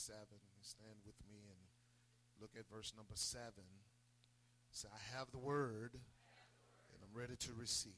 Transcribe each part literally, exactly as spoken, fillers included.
seven. Stand with me and look at verse number seven. Say, I have the word and I'm ready to receive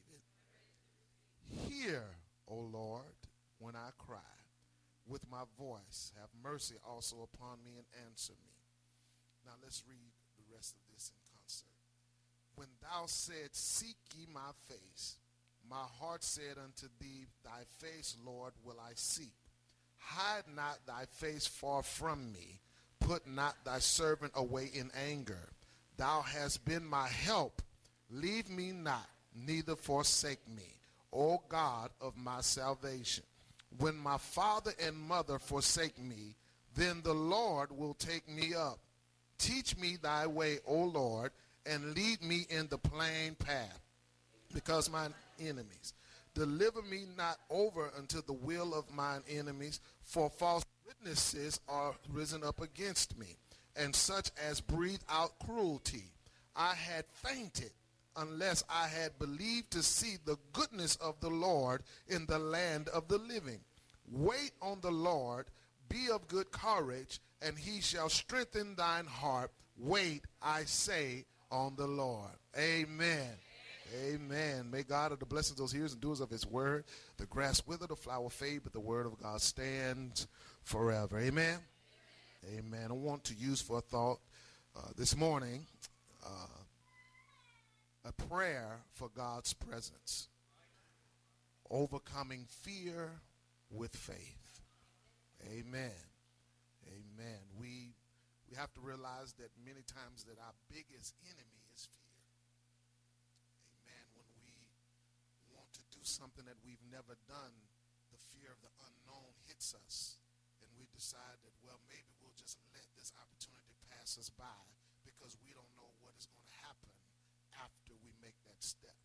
it. Hear, O Lord, when I cry with my voice. Have mercy also upon me and answer me. Now let's read the rest of this in concert. When thou saidst, seek ye my face, my heart said unto thee, thy face, Lord, will I seek. Hide not thy face far from me. Put not thy servant away in anger. Thou hast been my help. Leave me not, neither forsake me, O God of my salvation. When my father and mother forsake me, then the Lord will take me up. Teach me thy way, O Lord, and lead me in the plain path, because mine enemies. Deliver me not over unto the will of mine enemies, for false witnesses are risen up against me, and such as breathe out cruelty. I had fainted unless I had believed to see the goodness of the Lord in the land of the living. Wait on the Lord, be of good courage, and he shall strengthen thine heart. Wait, I say, on the Lord. Amen. Amen. May God of the blessings of those hearers and doers of his word. The grass wither, the flower fade, but the word of God stands forever. Amen. Amen. I want to use for a thought uh, this morning uh, a prayer for God's presence. Overcoming fear with faith. Amen. Amen. We we have to realize that many times that our biggest enemy is fear. Amen. When we want to do something that we've never done, the fear of the unknown hits us. And we decide that, well, maybe we'll just let this opportunity pass us by because we don't know what is going to happen after we make that step.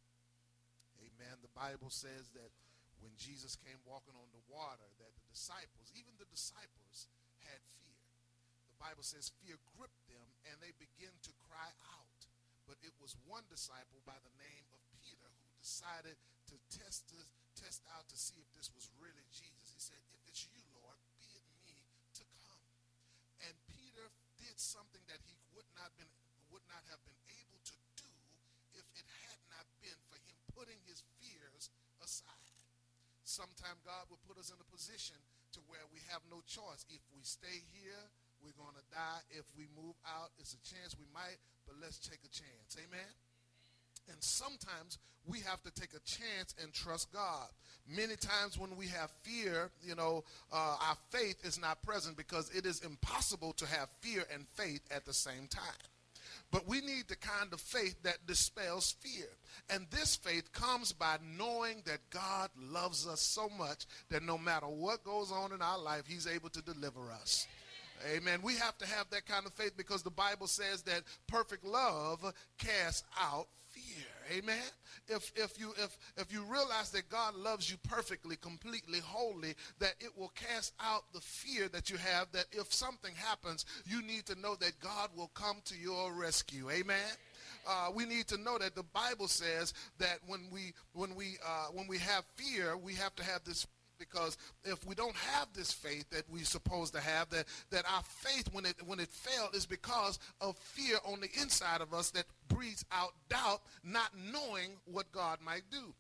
Amen. The Bible says that when Jesus came walking on the water, that the disciples, even the disciples, had fear. The Bible says fear gripped them and they began to cry out. But it was one disciple by the name of Peter who decided to test this, test out to see if this was really Jesus. He said, if it's you, Lord, bid me to come. And Peter did something that he would not been would not have been able to do if it had not been for him putting his fears aside. Sometime God will put us in a position to where we have no choice. If we stay here, we're going to die. If we move out, it's a chance we might, but let's take a chance. Amen? And sometimes we have to take a chance and trust God. Many times when we have fear, you know, uh, our faith is not present because it is impossible to have fear and faith at the same time. But we need the kind of faith that dispels fear. And this faith comes by knowing that God loves us so much that no matter what goes on in our life, he's able to deliver us. Amen. We have to have that kind of faith because the Bible says that perfect love casts out fear. Amen. If if you if if you realize that God loves you perfectly, completely, wholly, that it will cast out the fear that you have, that if something happens, you need to know that God will come to your rescue. Amen. Uh, we need to know that the Bible says that when we when we uh, when we have fear, we have to have this. Because if we don't have this faith that we're supposed to have, that, that our faith, when it when it failed, is because of fear on the inside of us that breathes out doubt, not knowing what God might do.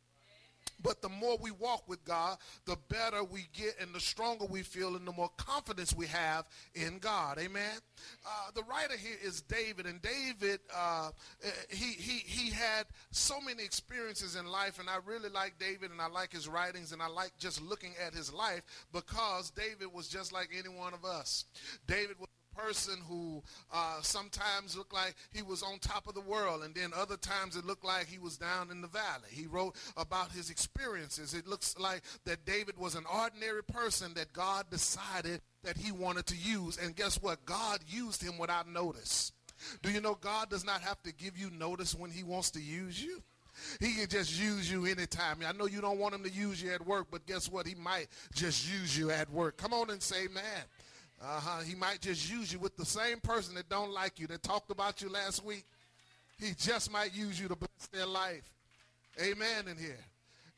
But the more we walk with God, the better we get and the stronger we feel and the more confidence we have in God. Amen. Uh, the writer here is David, and David, uh, he, he, he had so many experiences in life, and I really like David, and I like his writings, and I like just looking at his life because David was just like any one of us. David was person who uh, sometimes looked like he was on top of the world, and then other times it looked like he was down in the valley. He wrote about his experiences. It looks like that David was an ordinary person that God decided that he wanted to use, and guess what? God used him without notice. Do you know God does not have to give you notice when he wants to use you? He can just use you anytime. I know you don't want him to use you at work, but guess what? He might just use you at work. Come on and say amen. Uh-huh. He might just use you with the same person that don't like you, that talked about you last week. He just might use you to bless their life. Amen in here.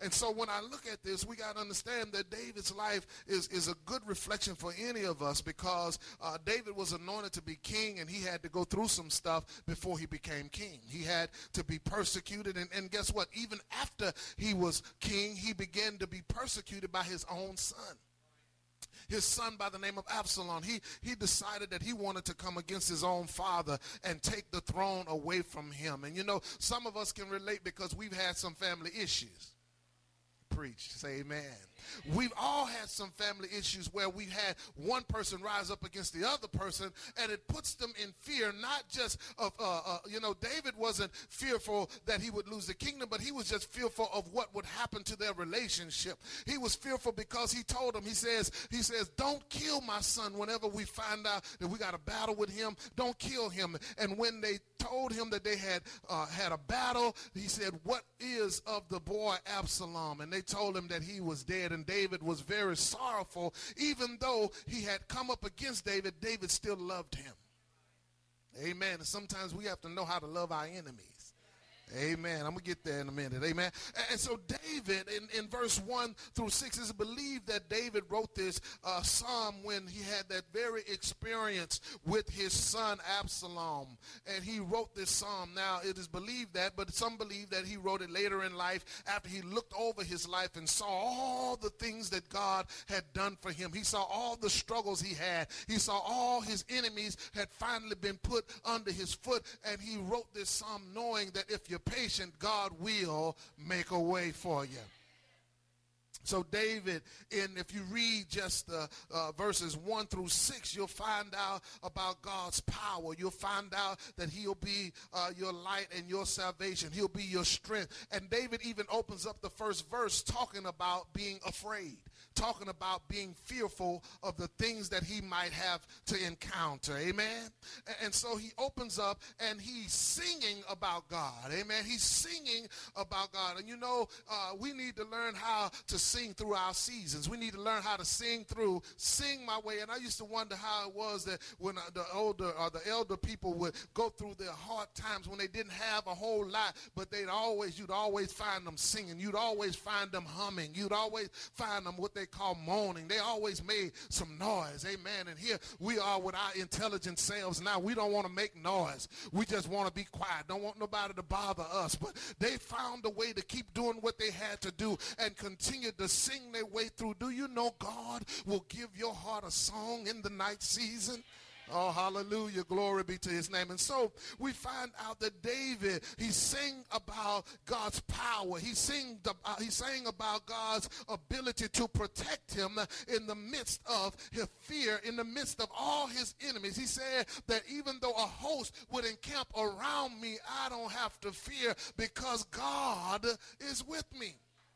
And so when I look at this, we got to understand that David's life is, is a good reflection for any of us, because uh, David was anointed to be king, and he had to go through some stuff before he became king. He had to be persecuted, and, and guess what? Even after he was king, he began to be persecuted by his own son. His son by the name of Absalom. He, he decided that he wanted to come against his own father and take the throne away from him. And you know, some of us can relate because we've had some family issues. Preach. Say amen. We've all had some family issues where we had one person rise up against the other person, and it puts them in fear, not just of, uh, uh, you know, David wasn't fearful that he would lose the kingdom, but he was just fearful of what would happen to their relationship. He was fearful because he told him, he says, he says, don't kill my son whenever we find out that we got a battle with him. Don't kill him. And when they told him that they had uh, had a battle, he said, what is of the boy Absalom? And they told him that he was dead. And David was very sorrowful. Even though he had come up against David, David still loved him. Amen. And sometimes we have to know how to love our enemies. Amen. I'm going to get there in a minute. Amen. And so David, in, in verse one through six, is believed that David wrote this uh, psalm when he had that very experience with his son Absalom. And he wrote this psalm. Now, it is believed that, but some believe that he wrote it later in life after he looked over his life and saw all the things that God had done for him. He saw all the struggles he had. He saw all his enemies had finally been put under his foot. And he wrote this psalm knowing that if you're patient, God will make a way for you. So David, in if you read just the uh, verses one through six, you'll find out about God's power. You'll find out that he'll be uh, your light and your salvation. He'll be your strength. And David even opens up the first verse talking about being afraid, talking about being fearful of the things that he might have to encounter. Amen. And so he opens up and he's singing about God. Amen. He's singing about God. And you know, uh, we need to learn how to sing through our seasons. We need to learn how to sing through, sing my way. And I used to wonder how it was that when the older or the elder people would go through their hard times when they didn't have a whole lot, but they'd always, you'd always find them singing. You'd always find them humming. You'd always find them what they call moaning. They always made some noise. Amen. And here we are with our intelligent selves now. We don't want to make noise. We just want to be quiet. Don't want nobody to bother us. But they found a way to keep doing what they had to do and continue to sing their way through. Do you know God will give your heart a song in the night season? Oh, hallelujah. Glory be to his name. And so we find out that David, he sang about God's power. He, sing, uh, he sang about God's ability to protect him in the midst of his fear, in the midst of all his enemies. He said that even though a host would encamp around me, I don't have to fear because God is with me.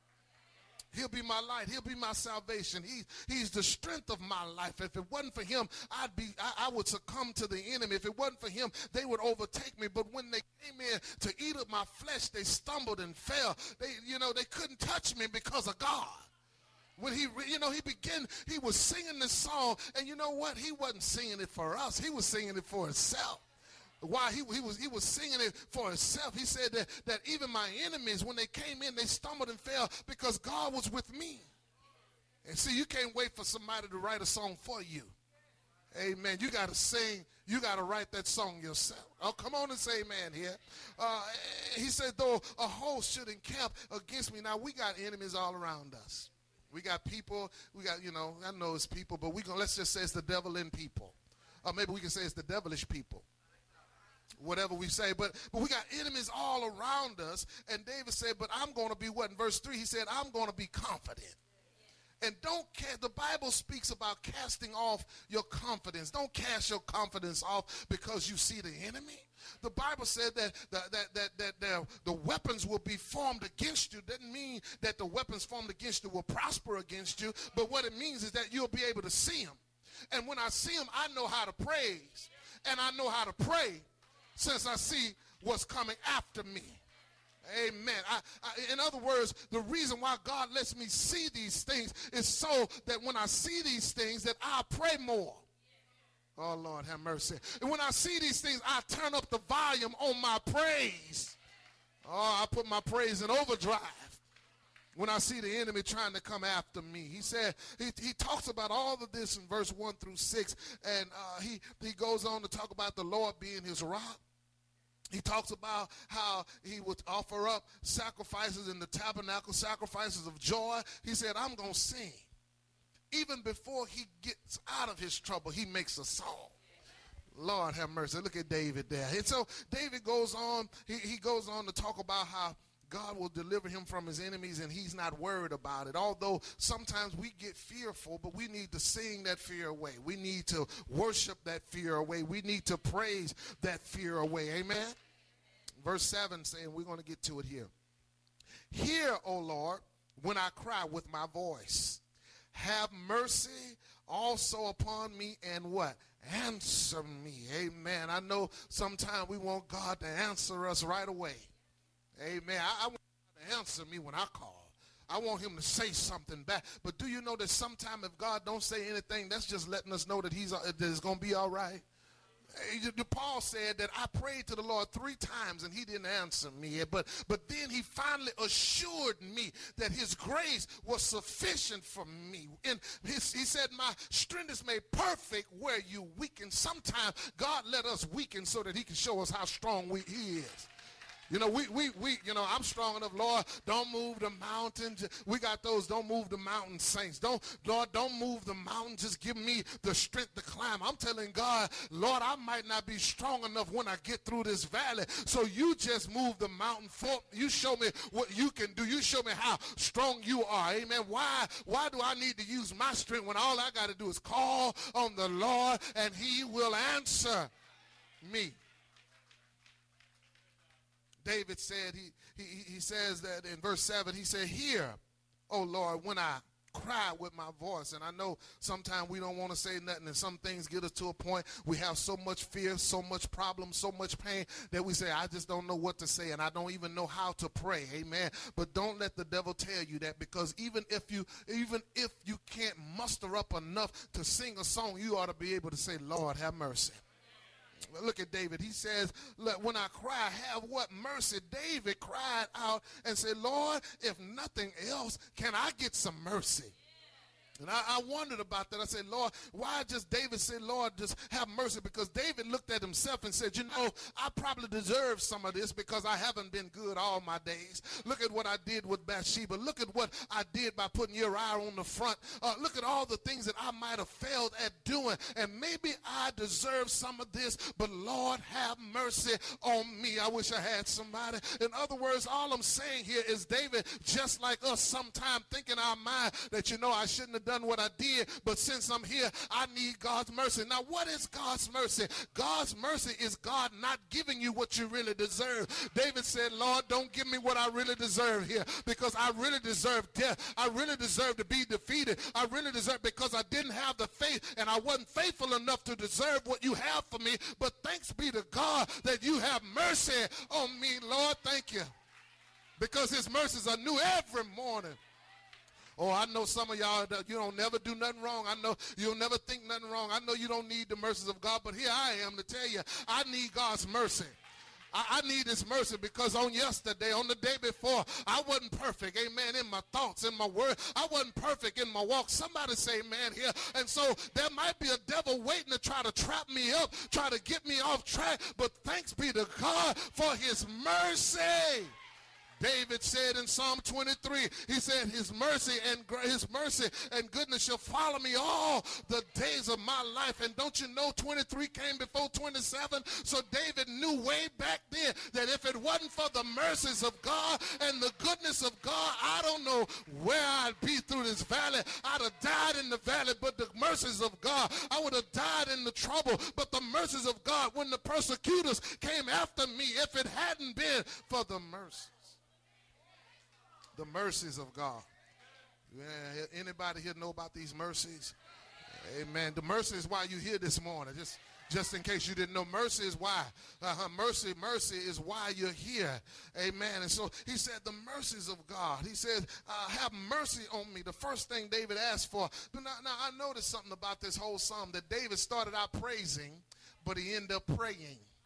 He'll be my light. He'll be my salvation. He, he's the strength of my life. If it wasn't for him, I'd be, I, I would succumb to the enemy. If it wasn't for him, they would overtake me. But when they came in to eat up my flesh, they stumbled and fell. They, you know, they couldn't touch me because of God. When he, you know, he began, he was singing this song, and you know what? He wasn't singing it for us. He was singing it for himself. Why he, he was he was singing it for himself. He said that, that even my enemies, when they came in, they stumbled and fell because God was with me. And see, you can't wait for somebody to write a song for you. Amen. You got to sing. You got to write that song yourself. Oh, come on and say amen here. Uh, he said, though a host should encamp against me. Now, we got enemies all around us. We got people. We got, you know, I know it's people, but we gonna, let's just say it's the devil in people. Or maybe we can say it's the devilish people. Whatever we say, but but we got enemies all around us. And David said, but I'm going to be what? In verse three, he said, I'm going to be confident. And don't care. The Bible speaks about casting off your confidence. Don't cast your confidence off because you see the enemy. The Bible said that that that that, that the, the weapons will be formed against you. Doesn't mean that the weapons formed against you will prosper against you, but what it means is that you'll be able to see them. And when I see them, I know how to praise, and I know how to pray, since I see what's coming after me. Amen. I, I, in other words, the reason why God lets me see these things is so that when I see these things, that I'll pray more. Oh, Lord, have mercy. And when I see these things, I turn up the volume on my praise. Oh, I put my praise in overdrive. when I see the enemy trying to come after me. He said, he, he talks about all of this in verse one through six, and uh, he, he goes on to talk about the Lord being his rock. He talks about how he would offer up sacrifices in the tabernacle, sacrifices of joy. He said, I'm going to sing. Even before he gets out of his trouble, he makes a song. Lord have mercy. Look at David there. And so David goes on, he, he goes on to talk about how God will deliver him from his enemies, and he's not worried about it. Although sometimes we get fearful, but we need to sing that fear away. We need to worship that fear away. We need to praise that fear away. Amen? Verse seven saying, we're going to get to it here. Hear, O Lord, when I cry with my voice. Have mercy also upon me, and what? Answer me. Amen. I know sometimes we want God to answer us right away. Amen. I, I want God to answer me when I call. I want him to say something back. But do you know that sometimes if God don't say anything, that's just letting us know that he's that it's going to be all right? Paul said that I prayed to the Lord three times and he didn't answer me. But, but then he finally assured me that his grace was sufficient for me. And his, he said, my strength is made perfect where you weaken. Sometimes God let us weaken so that he can show us how strong we, he is. You know, we, we, we, you know, I'm strong enough, Lord, don't move the mountains. We got those, don't move the mountain saints. Don't, Lord, don't move the mountain. Just give me the strength to climb. I'm telling God, Lord, I might not be strong enough when I get through this valley. So you just move the mountain for you. Show me what you can do. You show me how strong you are. Amen. Why, why do I need to use my strength when all I got to do is call on the Lord and he will answer me? David said, he, he, he says that in verse seven, he said, hear, O Lord, when I cry with my voice. And I know sometimes we don't want to say nothing, and some things get us to a point we have so much fear, so much problem, so much pain that we say, I just don't know what to say, and I don't even know how to pray. Amen. But don't let the devil tell you that, because even if you even if you can't muster up enough to sing a song, you ought to be able to say, Lord, have mercy. Look at David. He says, look, when I cry, have what? Mercy. David cried out and said, Lord, if nothing else, can I get some mercy? And I, I wondered about that. I said, Lord, why just David said, Lord, just have mercy? Because David looked at himself and said, you know, I probably deserve some of this because I haven't been good all my days. Look at what I did with Bathsheba. Look at what I did by putting Uriah on the front. Uh, look at all the things that I might have failed at doing. And maybe I deserve some of this, but Lord, have mercy on me. I wish I had somebody. In other words, all I'm saying here is David, just like us, sometimes think in our mind that, you know, I shouldn't have done what I did, but since I'm here, I need God's mercy. Now, what is God's mercy? God's mercy is God not giving you what you really deserve. David said, Lord, don't give me what I really deserve here, because I really deserve death. I really deserve to be defeated. I really deserve, because I didn't have the faith and I wasn't faithful enough to deserve what you have for me. But thanks be to God that you have mercy on me, Lord. Thank you, because his mercies are new every morning. Oh, I know some of y'all, you don't never do nothing wrong. I know you'll never think nothing wrong. I know you don't need the mercies of God, but here I am to tell you, I need God's mercy. I, I need his mercy, because on yesterday, on the day before, I wasn't perfect, amen, in my thoughts, in my word. I wasn't perfect in my walk. Somebody say amen here. And so there might be a devil waiting to try to trap me up, try to get me off track, but thanks be to God for his mercy. David said in Psalm twenty-three, he said, his mercy and his mercy and goodness shall follow me all the days of my life. And don't you know twenty-three came before twenty-seven? So David knew way back then that if it wasn't for the mercies of God and the goodness of God, I don't know where I'd be through this valley. I'd have died in the valley, but the mercies of God, I would have died in the trouble. But the mercies of God, when the persecutors came after me, if it hadn't been for the mercy. The mercies of God. Yeah, anybody here know about these mercies? Amen. The mercy is why you're here this morning. Just, just in case you didn't know, mercy is why. Uh, mercy, mercy is why you're here. Amen. And so he said, the mercies of God. He said, uh, have mercy on me. The first thing David asked for. Now, now, I noticed something about this whole psalm, that David started out praising, but he ended up praying.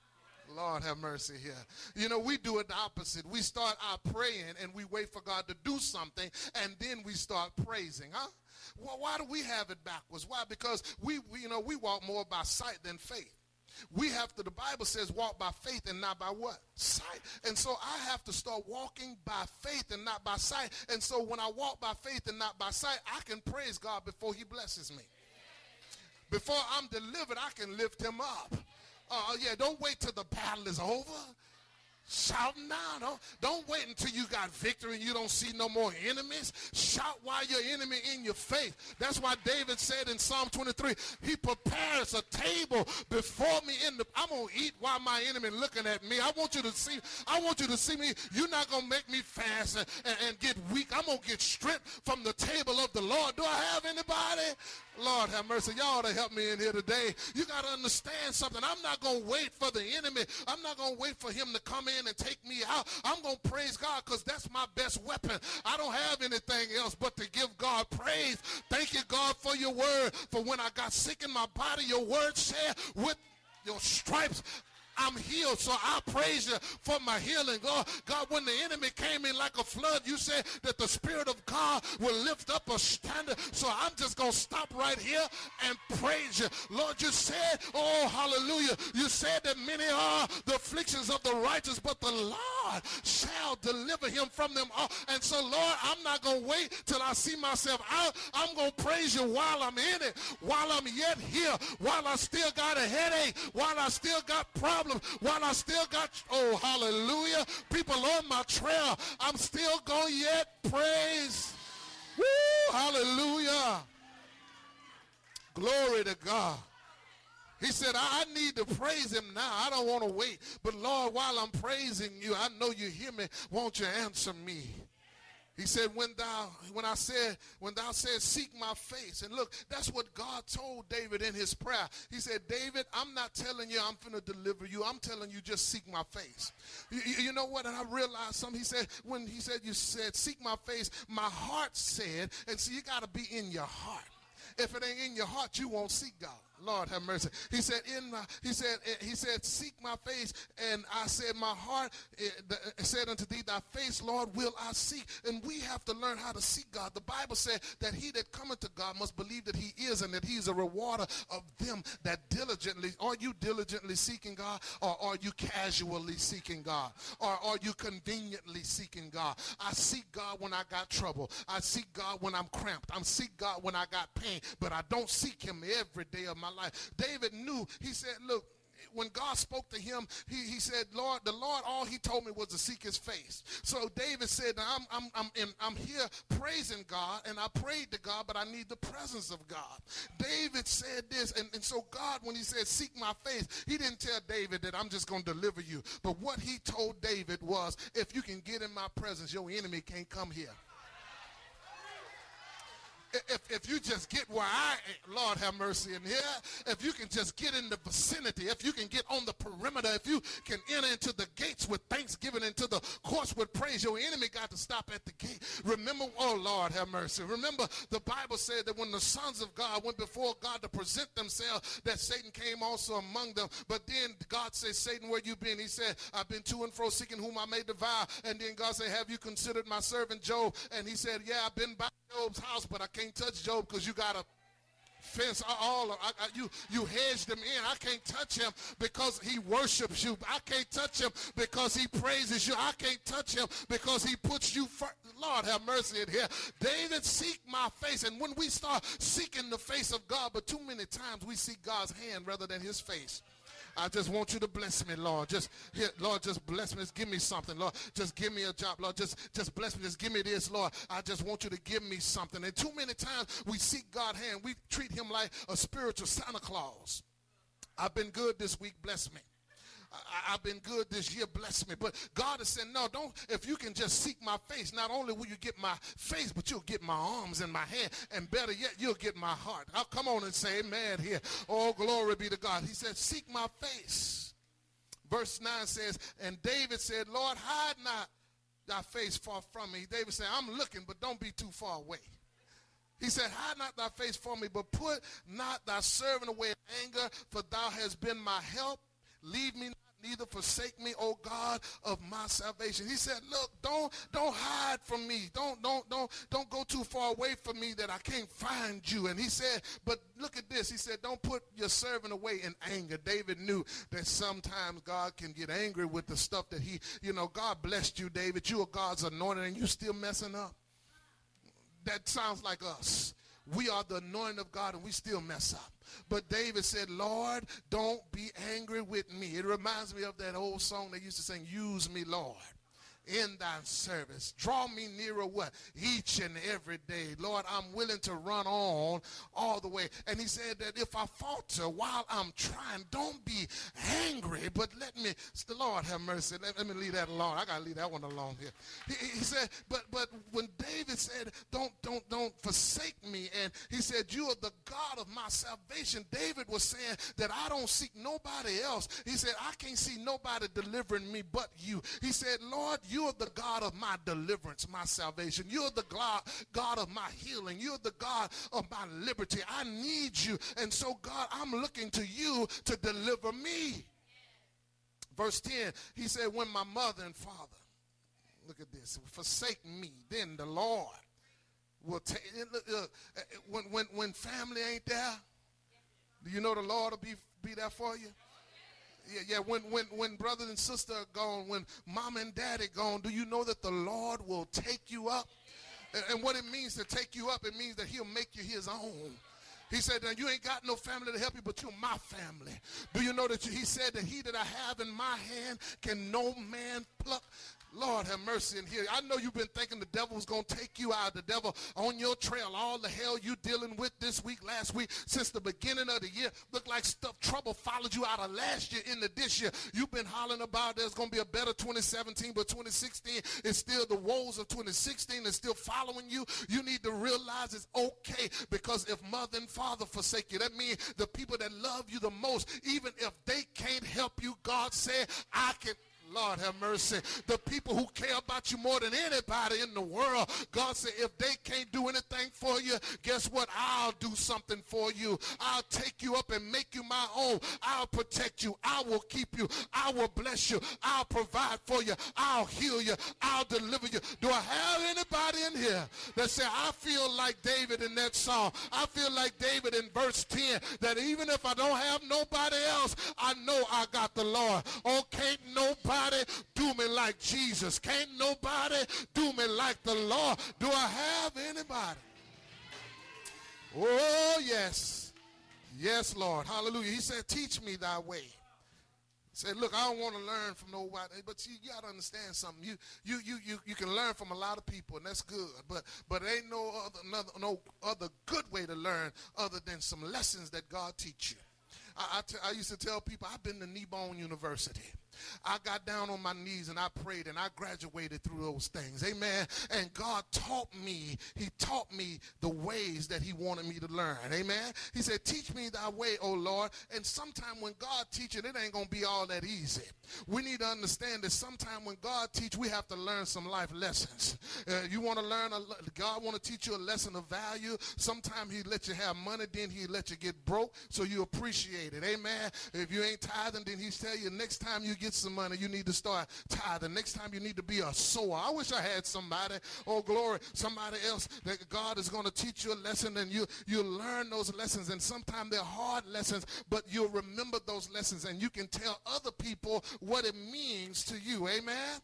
Lord have mercy here. You know, we do it the opposite. We start out praying and we wait for God to do something, and then we start praising, huh? Well, why do we have it backwards? Why? Because we, we, you know, we walk more by sight than faith. We have to, the Bible says, walk by faith and not by what? Sight. And so I have to start walking by faith and not by sight. And so when I walk by faith and not by sight, I can praise God before he blesses me. Before I'm delivered, I can lift him up. Uh, yeah, don't wait till the battle is over. Shout now. Don't, don't wait until you got victory and you don't see no more enemies. Shout while your enemy in your faith. That's why David said in Psalm twenty-three, he prepares a table before me in the, I'm going to eat while my enemy looking at me. I want you to see, I want you to see me. You're not going to make me fast and, and, and get weak. I'm going to get strength from the table of the Lord. Do I have anybody? Lord have mercy. Y'all ought to help me in here today. You got to understand something. I'm not going to wait for the enemy. I'm not going to wait for him to come in and take me out. I'm going to praise God because that's my best weapon. I don't have anything else but to give God praise. Thank you, God, for your word. For when I got sick in my body, your word said, with your stripes, I'm healed. So I praise you for my healing. God, God, when the enemy came in like a flood, you said that the Spirit of God will lift up a standard. So I'm just going to stop right here and praise you. Lord, you said, oh, hallelujah. You said that many are the afflictions of the righteous, but the Lord shall deliver him from them all. And so, Lord, I'm not going to wait till I see myself out. I'm going to praise you while I'm in it, while I'm yet here, while I still got a headache, while I still got problems, while I still got, oh, hallelujah, people on my trail, I'm still going to yet praise. Woo, hallelujah. Glory to God. He said, I, I need to praise him now. I don't want to wait. But Lord, while I'm praising you, I know you hear me. Won't you answer me? He said, when thou, when I said, when thou said, seek my face. And look, that's what God told David in his prayer. He said, David, I'm not telling you I'm finna deliver you. I'm telling you just seek my face. You, you know what? And I realized something. He said, when he said, you said, seek my face, my heart said, and see, you got to be in your heart. If it ain't in your heart, you won't seek God. Lord have mercy. He said, in my, he said, he said, seek my face. And I said, my heart it, said unto thee, thy face, Lord, will I seek. And we have to learn how to seek God. The Bible said that he that cometh to God must believe that he is and that he's a rewarder of them that diligently. Are you diligently seeking God, or are you casually seeking God, or are you conveniently seeking God? I seek God when I got trouble. I seek God when I'm cramped. I seek God when I got pain, but I don't seek him every day of my life. David knew. He said, look, when God spoke to him, he, he said, Lord, the Lord, all he told me was to seek his face. So David said, I'm, I'm, I'm, in, I'm here praising God, and I prayed to God, but I need the presence of God. David said this, and, and so God, when he said, seek my face, he didn't tell David that I'm just going to deliver you. But what he told David was, if you can get in my presence, your enemy can't come here. If, if you just get where I am, Lord have mercy in here, if you can just get in the vicinity, if you can get on the perimeter, if you can enter into the gates with thanksgiving, into the courts with praise, your enemy got to stop at the gate. Remember, oh Lord have mercy, remember the Bible said that when the sons of God went before God to present themselves, that Satan came also among them. But then God said, Satan, where you been? He said, I've been to and fro seeking whom I may devour. And then God said, have you considered my servant Job? And he said, yeah, I've been by Job's house, but I can't touch Job because you got a fence all of, I, I, you you hedged him in. I can't touch him because he worships you. I can't touch him because he praises you. I can't touch him because he puts you first. Lord have mercy in here. David, seek my face. And when we start seeking the face of God, but too many times we seek God's hand rather than his face. I just want you to bless me, Lord. Just here, Lord, just bless me. Just give me something, Lord. Just give me a job, Lord. Just, just bless me. Just give me this, Lord. I just want you to give me something. And too many times we seek God's hand. We treat him like a spiritual Santa Claus. I've been good this week. Bless me. I, I've been good this year, bless me. But God is saying, no, don't. If you can just seek my face, not only will you get my face, but you'll get my arms and my hand, and better yet, you'll get my heart. I'll come on and say amen here. Oh, glory be to God. He said, seek my face. Verse nine says, and David said, Lord, hide not thy face far from me. David said, I'm looking, but don't be too far away. He said, hide not thy face from me, but put not thy servant away in anger, for thou hast been my help. Leave me not neither forsake me, O God of my salvation. He said, look, don't don't hide from me. Don't don't don't don't go too far away from me that I can't find you. And he said, but look at this. He said, don't put your servant away in anger. David knew that sometimes God can get angry with the stuff that he, you know, God blessed you, David. You are God's anointed and you still messing up. That sounds like us. We are the anointing of God and we still mess up. But David said, Lord, don't be angry with me. It reminds me of that old song they used to sing, use me, Lord, in thy service. Draw me nearer what? Each and every day. Lord, I'm willing to run on all the way. And he said that if I falter while I'm trying, don't be angry, but let me, the Lord have mercy. Let, let me leave that alone. I got to leave that one alone here. He, he said, but but when David said, don't, don't, don't forsake me, and he said, you are the God of my salvation, David was saying that I don't seek nobody else. He said, I can't see nobody delivering me but you. He said, Lord, you You're the God of my deliverance, my salvation. You're the God, God of my healing. You're the God of my liberty. I need you. And so, God, I'm looking to you to deliver me. Verse ten, he said, when my mother and father, look at this, forsake me, then the Lord will take, uh, when, when, when family ain't there, do you know the Lord will be, be there for you? Yeah, yeah. When, when, when brother and sister are gone, when mom and daddy gone, do you know that the Lord will take you up? And, and what it means to take you up, it means that he'll make you his own. He said that you ain't got no family to help you, but you're my family. Do you know that you, he said that he that I have in my hand can no man pluck? Lord have mercy in here. I know you've been thinking the devil was going to take you out. The devil on your trail. All the hell you dealing with this week, last week, since the beginning of the year. Look like stuff, trouble followed you out of last year into this year. You've been hollering about there's going to be a better twenty seventeen, but twenty sixteen is still the woes of twenty sixteen is still following you. You need to realize it's okay, because if mother and father forsake you, that means the people that love you the most, even if they can't help you, God said, I can. Lord have mercy. The people who care about you more than anybody in the world, God said, if they can't do anything for you, guess what? I'll do something for you. I'll take you up and make you my own. I'll protect you. I will keep you. I will bless you. I'll provide for you. I'll heal you. I'll deliver you. Do I have anybody in here that say, I feel like David in that song? I feel like David in verse ten, that even if I don't have nobody else, I know I got the Lord. Oh, can't nobody do me like Jesus. Can't nobody do me like the Lord. Do I have anybody? Oh, yes. Yes, Lord. Hallelujah. He said, teach me thy way. He said, look, I don't want to learn from nobody, but you, you got to understand something. You, you, you, you, you can learn from a lot of people, and that's good, but, but ain't no other, another, no other good way to learn other than some lessons that God teach you. I, I, t- I used to tell people, I've been to Kneebone University. I got down on my knees and I prayed and I graduated through those things. Amen. And God taught me, he taught me the ways that he wanted me to learn. Amen. He said, teach me thy way, O Lord. And sometime when God teaches, it ain't going to be all that easy. We need to understand that sometime when God teaches, we have to learn some life lessons. Uh, you want to learn, a, God want to teach you a lesson of value. Sometimes he let you have money, then he let you get broke so you appreciate it. Amen. If you ain't tithing, then he tell you next time you get some money, you need to start tithing. Next time you need to be a sower. I wish I had somebody, oh glory, somebody else that God is going to teach you a lesson, and you you learn those lessons, and sometimes they're hard lessons, but you'll remember those lessons and you can tell other people what it means to you. Amen.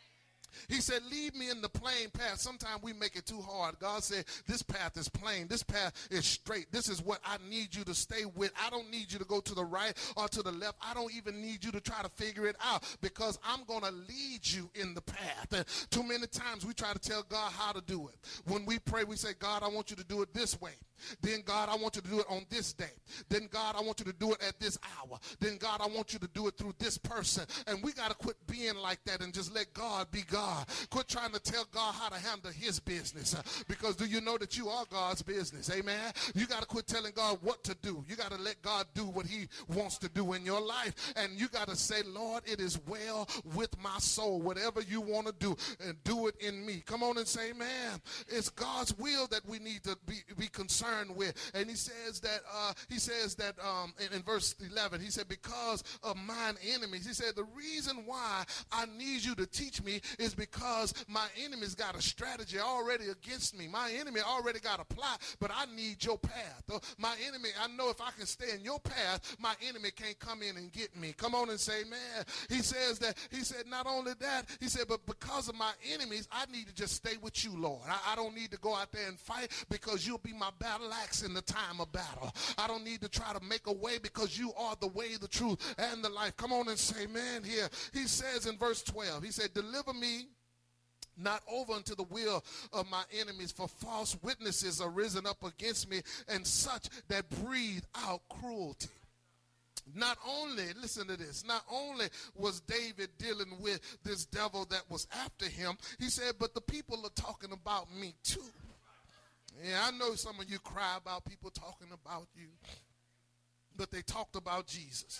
He said, lead me in the plain path. Sometimes we make it too hard. God said, this path is plain. This path is straight. This is what I need you to stay with. I don't need you to go to the right or to the left. I don't even need you to try to figure it out, because I'm going to lead you in the path. And too many times we try to tell God how to do it. When we pray, we say, God, I want you to do it this way. Then, God, I want you to do it on this day. Then, God, I want you to do it at this hour. Then, God, I want you to do it through this person. And we got to quit being like that and just let God be God. Quit trying to tell God how to handle his business. Uh, because do you know that you are God's business? Amen. You got to quit telling God what to do. You got to let God do what he wants to do in your life. And you got to say, Lord, it is well with my soul. Whatever you want to do, and do it in me. Come on and say, man, it's God's will that we need to be, be concerned concerned with. And he says that, uh, he says that um, in, in verse eleven, he said, because of mine enemies. He said, the reason why I need you to teach me is because my enemies got a strategy already against me. My enemy already got a plot, but I need your path. My enemy, I know if I can stay in your path, my enemy can't come in and get me. Come on and say, man. He says that, he said, not only that, he said, but because of my enemies, I need to just stay with you, Lord. I, I don't need to go out there and fight because you'll be my battle axe in the time of battle. I don't need to try to make a way because you are the way, the truth, and the life. Come on and say, man, here. He says in verse twelve, he said, deliver me not over unto the will of my enemies, for false witnesses are risen up against me, and such that breathe out cruelty. Not only, listen to this, not only was David dealing with this devil that was after him, he said, but the people are talking about me too. Yeah, I know some of you cry about people talking about you, but they talked about Jesus.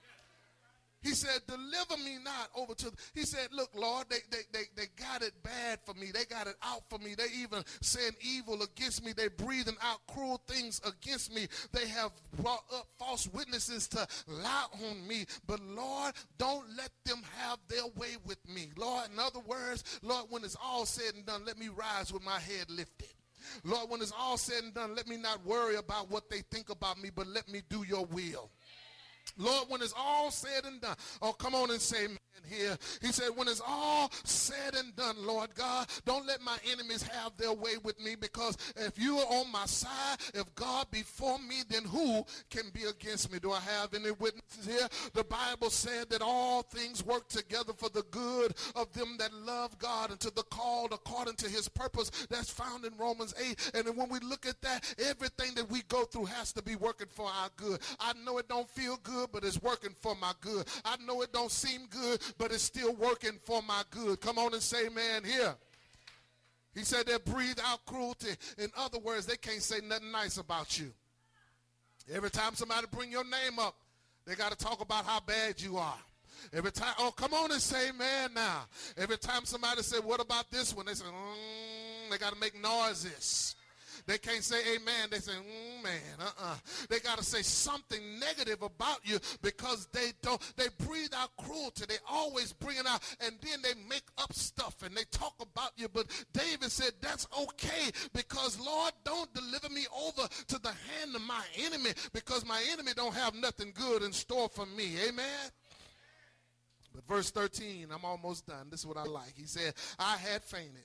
He said, deliver me not over to, he said, look, Lord, they, they, they, they got it bad for me. They got it out for me. They even saying evil against me. They breathing out cruel things against me. They have brought up false witnesses to lie on me. But Lord, don't let them have their way with me. Lord, in other words, Lord, when it's all said and done, let me rise with my head lifted. Lord, when it's all said and done, let me not worry about what they think about me, but let me do your will. Lord, when it's all said and done, oh, come on and say, man, here. He said, when it's all said and done, Lord God, don't let my enemies have their way with me, because if you are on my side, if God be for me, then who can be against me? Do I have any witnesses here? The Bible said that all things work together for the good of them that love God and to the called according to his purpose. That's found in Romans eight. And then when we look at that, everything that we go through has to be working for our good. I know it don't feel good, but it's working for my good. I know it don't seem good, but it's still working for my good. Come on and say, man, here. He said they breathe out cruelty. In other words, they can't say nothing nice about you. Every time somebody bring your name up, they got to talk about how bad you are. Every time, oh, come on and say, man, now. Every time somebody say, what about this one? They say, mm, they got to make noises. They can't say amen. They say, mm, man, uh-uh. They got to say something negative about you, because they don't, they breathe out cruelty. They always bring it out, and then they make up stuff, and they talk about you. But David said, that's okay, because, Lord, don't deliver me over to the hand of my enemy, because my enemy don't have nothing good in store for me. Amen? But verse thirteen, I'm almost done. This is what I like. He said, I had fainted.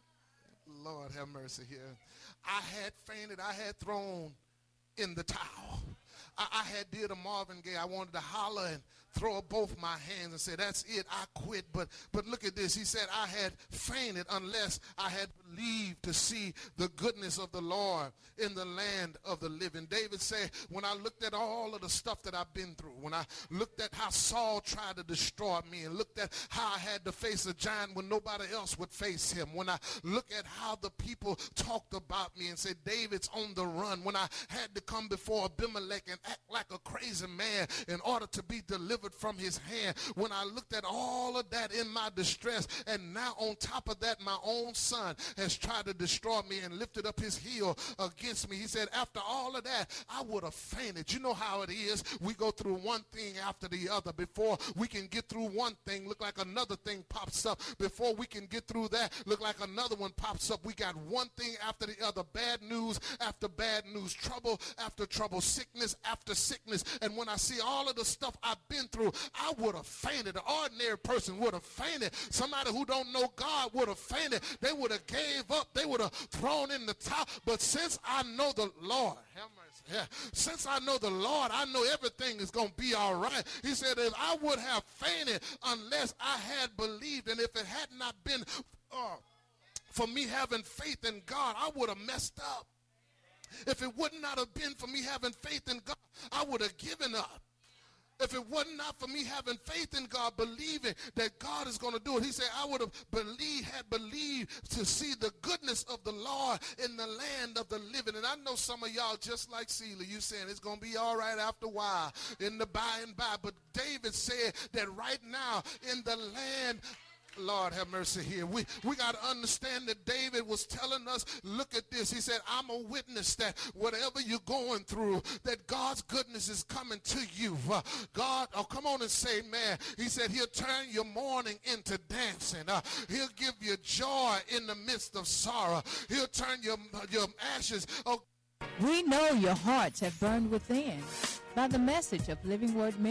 Lord have mercy here. I had fainted. I had thrown in the towel. I, I had did a Marvin Gaye. I wanted to holler and throw up both my hands and say, that's it, I quit. But but look at this. He said, I had fainted unless I had believed to see the goodness of the Lord in the land of the living. David said, when I looked at all of the stuff that I've been through, when I looked at how Saul tried to destroy me, and looked at how I had to face a giant when nobody else would face him, when I look at how the people talked about me and said, David's on the run, when I had to come before Abimelech and act like a crazy man in order to be delivered from his hand, when I looked at all of that in my distress, and now on top of that, my own son has tried to destroy me and lifted up his heel against me. He said, after all of that, I would have fainted. You know how it is. We go through one thing after the other. Before we can get through one thing, look like another thing pops up. Before we can get through that, look like another one pops up. We got one thing after the other. Bad news after bad news. Trouble after trouble. Sickness after sickness. And when I see all of the stuff I've been through, I would have fainted. An ordinary person would have fainted. Somebody who don't know God would have fainted. They would have gave up. They would have thrown in the towel. But since I know the Lord, have mercy, yeah, since I know the Lord, I know everything is going to be all right. He said, if I would have fainted unless I had believed, and if it had not been uh, for me having faith in God, I would have messed up. If it would not have been for me having faith in God, I would have given up. If it wasn't not for me having faith in God, believing that God is going to do it, he said, I would have believed, had believed to see the goodness of the Lord in the land of the living. And I know some of y'all, just like Celia, you saying it's going to be all right after a while, in the by and by. But David said that right now in the land Lord have mercy here. We, we got to understand that David was telling us, look at this. He said, I'm a witness that whatever you're going through, that God's goodness is coming to you. Uh, God, oh, come on and say, man. He said he'll turn your mourning into dancing. Uh, he'll give you joy in the midst of sorrow. He'll turn your, your ashes. Oh. We know your hearts have burned within by the message of Living Word Ministry.